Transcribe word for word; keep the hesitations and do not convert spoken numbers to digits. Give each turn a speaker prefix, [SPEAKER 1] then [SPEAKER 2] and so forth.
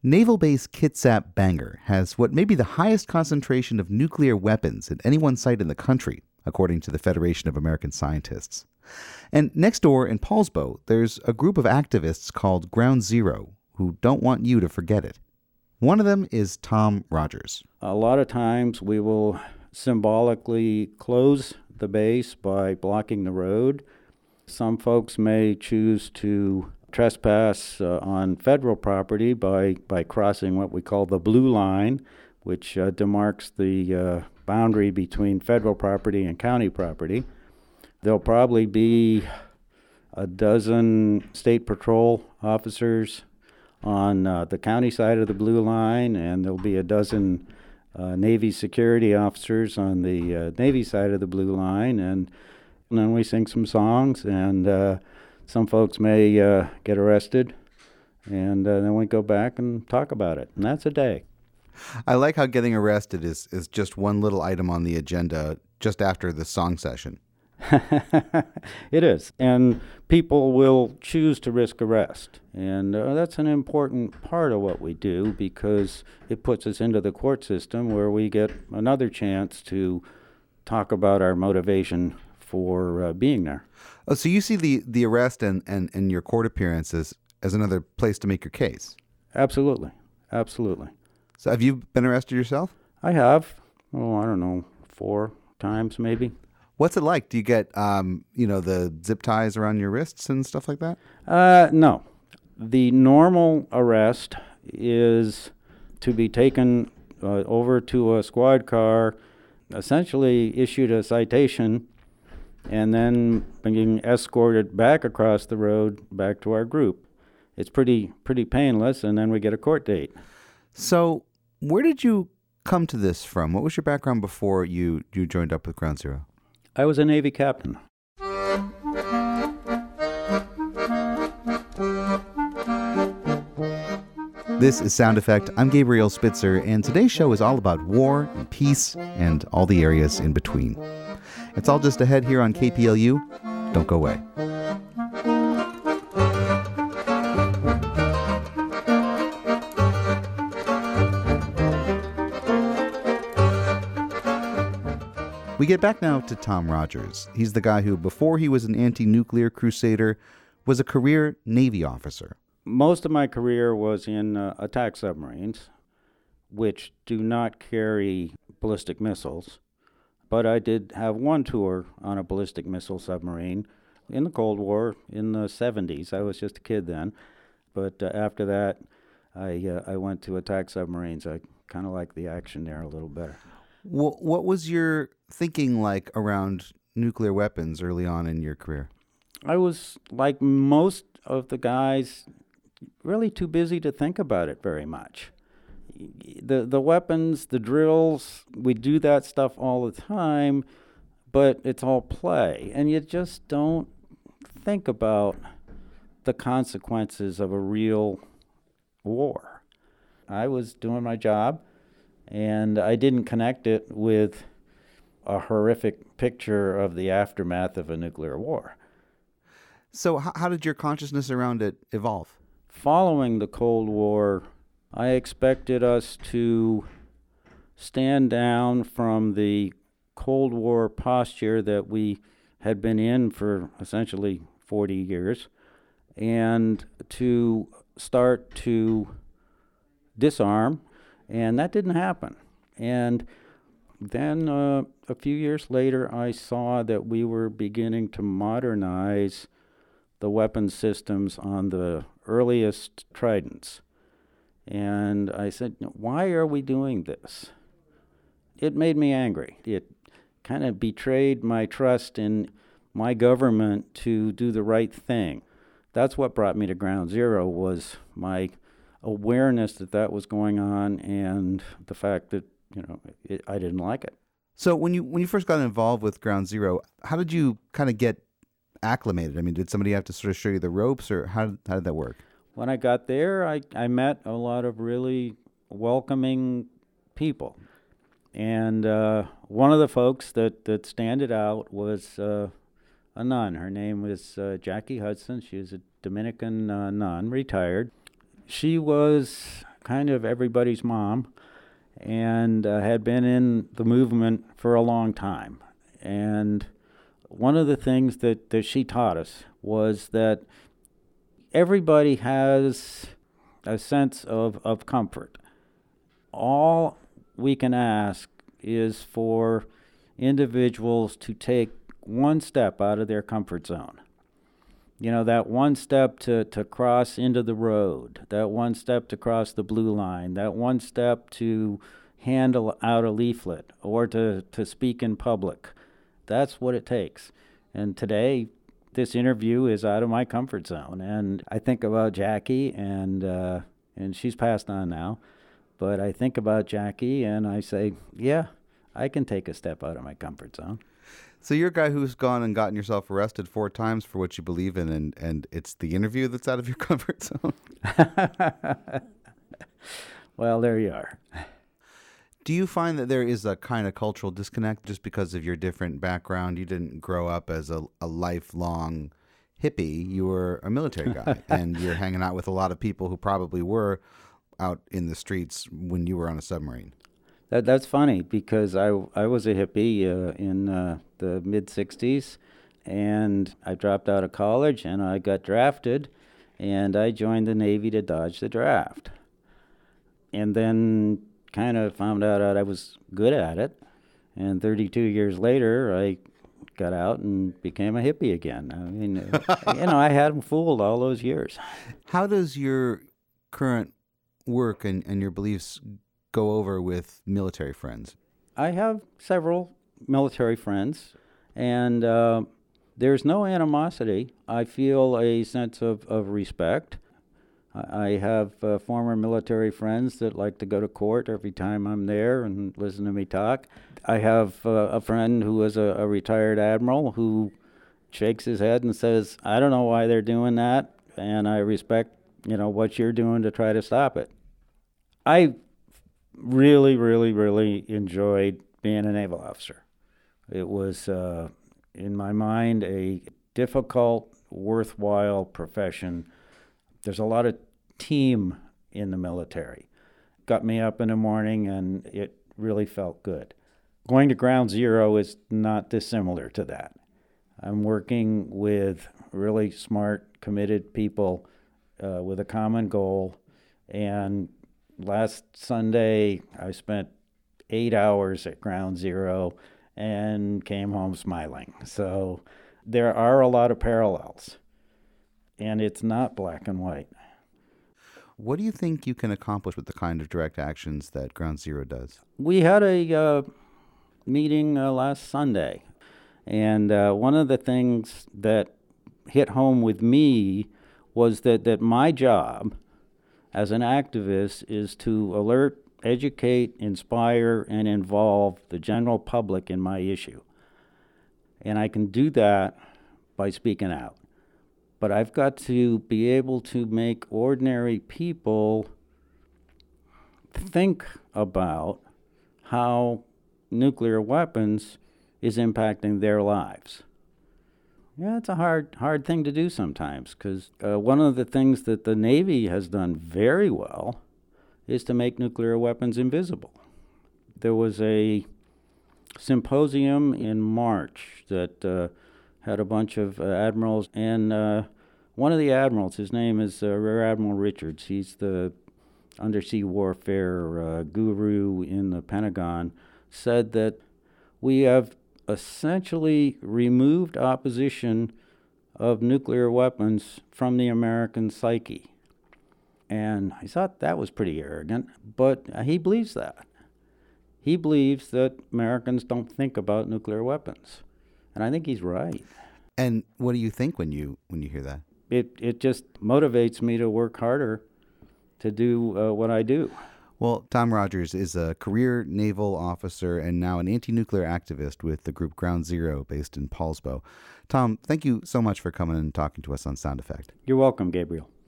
[SPEAKER 1] Naval Base Kitsap Bangor has what may be the highest concentration of nuclear weapons at any one site in the country, according to the Federation of American Scientists. And next door in Paulsbo, there's a group of activists called Ground Zero who don't want you to forget it. One of them is Tom Rogers.
[SPEAKER 2] A lot of times we will symbolically close the base by blocking the road. Some folks may choose to trespass uh, on federal property by, by crossing what we call the blue line, which uh, demarks the uh, boundary between federal property and county property. There'll probably be a dozen state patrol officers on uh, the county side of the blue line, and there'll be a dozen uh, Navy security officers on the uh, Navy side of the blue line, and, and then we sing some songs, and uh, some folks may uh, get arrested, and uh, then we go back and talk about it, and that's a day.
[SPEAKER 1] I like how getting arrested is, is just one little item on the agenda just after the song session.
[SPEAKER 2] It is, and people will choose to risk arrest, and uh, that's an important part of what we do because it puts us into the court system where we get another chance to talk about our motivation for uh, being there.
[SPEAKER 1] Oh, so you see the, the arrest and, and, and your court appearances as another place to make your case?
[SPEAKER 2] Absolutely, absolutely.
[SPEAKER 1] So have you been arrested yourself?
[SPEAKER 2] I have, oh, I don't know, four times maybe.
[SPEAKER 1] What's it like? Do you get, um, you know, the zip ties around your wrists and stuff like that?
[SPEAKER 2] Uh, no. The normal arrest is to be taken uh, over to a squad car, essentially issued a citation, and then being escorted back across the road back to our group. It's pretty pretty painless, and then we get a court date.
[SPEAKER 1] So where did you come to this from? What was your background before you, you joined up with Ground Zero?
[SPEAKER 2] I was a Navy captain.
[SPEAKER 1] This is Sound Effect. I'm Gabriel Spitzer, and today's show is all about war and peace and all the areas in between. It's all just ahead here on K P L U. Don't go away. We get back now to Tom Rogers. He's the guy who, before he was an anti-nuclear crusader, was a career Navy officer.
[SPEAKER 2] Most of my career was in uh, attack submarines, which do not carry ballistic missiles. But I did have one tour on a ballistic missile submarine in the Cold War in the seventies. I was just a kid then. But uh, after that, I, uh, I went to attack submarines. I kind of like the action there a little better.
[SPEAKER 1] What, what was your thinking like around nuclear weapons early on in your career?
[SPEAKER 2] I was, like most of the guys, really too busy to think about it very much. The the weapons, the drills, we do that stuff all the time, but it's all play. And you just don't think about the consequences of a real war. I was doing my job, and I didn't connect it with a horrific picture of the aftermath of a nuclear war.
[SPEAKER 1] So how, how did your consciousness around it evolve?
[SPEAKER 2] Following the Cold War, I expected us to stand down from the Cold War posture that we had been in for essentially forty years and to start to disarm, and that didn't happen. And then uh, a few years later, I saw that we were beginning to modernize the weapon systems on the earliest Tridents. And I said, why are we doing this? It made me angry. It kind of betrayed my trust in my government to do the right thing. That's what brought me to Ground Zero, was my awareness that that was going on and the fact that, you know, it, I didn't like it.
[SPEAKER 1] So when you when you first got involved with Ground Zero, how did you kind of get acclimated? I mean, did somebody have to sort of show you the ropes, or how did, how did that work?
[SPEAKER 2] When I got there, I, I met a lot of really welcoming people. And uh, one of the folks that, that standed out was uh, a nun. Her name was uh, Jackie Hudson. She was a Dominican uh, nun, retired. She was kind of everybody's mom and uh, had been in the movement for a long time. And one of the things that, that she taught us was that everybody has a sense of, of comfort. All we can ask is for individuals to take one step out of their comfort zone. You know, that one step to, to cross into the road, that one step to cross the blue line, that one step to hand a, out a leaflet or to, to speak in public. That's what it takes. And today, this interview is out of my comfort zone. And I think about Jackie, and uh, and she's passed on now. But I think about Jackie, and I say, yeah, I can take a step out of my comfort zone.
[SPEAKER 1] So you're a guy who's gone and gotten yourself arrested four times for what you believe in, and, and it's the interview that's out of your comfort zone?
[SPEAKER 2] Well, there you are.
[SPEAKER 1] Do you find that there is a kind of cultural disconnect just because of your different background? You didn't grow up as a, a lifelong hippie. You were a military guy, and you're hanging out with a lot of people who probably were out in the streets when you were on a submarine.
[SPEAKER 2] That that's funny because I, I was a hippie uh, in uh, the mid sixties, and I dropped out of college and I got drafted, and I joined the Navy to dodge the draft. And then kind of found out that I was good at it, and thirty-two years later I got out and became a hippie again. I mean, uh, you know, I had them fooled all those years.
[SPEAKER 1] How does your current work and, and your beliefs go over with military friends?
[SPEAKER 2] I have several military friends, and uh, there's no animosity. I feel a sense of, of respect. I I have uh, former military friends that like to go to court every time I'm there and listen to me talk. I have uh, a friend who is a, a retired admiral who shakes his head and says, I don't know why they're doing that, and I respect, you know, what you're doing to try to stop it. I really, really, really enjoyed being a naval officer. It was, uh, in my mind, a difficult, worthwhile profession. There's a lot of team in the military. Got me up in the morning, and it really felt good. Going to Ground Zero is not dissimilar to that. I'm working with really smart, committed people uh, with a common goal, and last Sunday, I spent eight hours at Ground Zero and came home smiling. So there are a lot of parallels, and it's not black and white.
[SPEAKER 1] What do you think you can accomplish with the kind of direct actions that Ground Zero does?
[SPEAKER 2] We had a uh, meeting uh, last Sunday, and uh, one of the things that hit home with me was that, that my job as an activist is to alert, educate, inspire, and involve the general public in my issue. And I can do that by speaking out. But I've got to be able to make ordinary people think about how nuclear weapons is impacting their lives. Yeah, it's a hard, hard thing to do sometimes, because uh, one of the things that the Navy has done very well is to make nuclear weapons invisible. There was a symposium in March that uh, had a bunch of uh, admirals, and uh, one of the admirals, his name is uh, Rear Admiral Richards. He's the undersea warfare uh, guru in the Pentagon, said that we have essentially removed opposition of nuclear weapons from the American psyche. And I thought that was pretty arrogant, but he believes that. He believes that Americans don't think about nuclear weapons. And I think he's right.
[SPEAKER 1] And what do you think when you when you hear that?
[SPEAKER 2] It it just motivates me to work harder to do uh, what I do.
[SPEAKER 1] Well, Tom Rogers is a career naval officer and now an anti-nuclear activist with the group Ground Zero based in Poulsbo. Tom, thank you so much for coming and talking to us on Sound Effect.
[SPEAKER 2] You're welcome, Gabriel.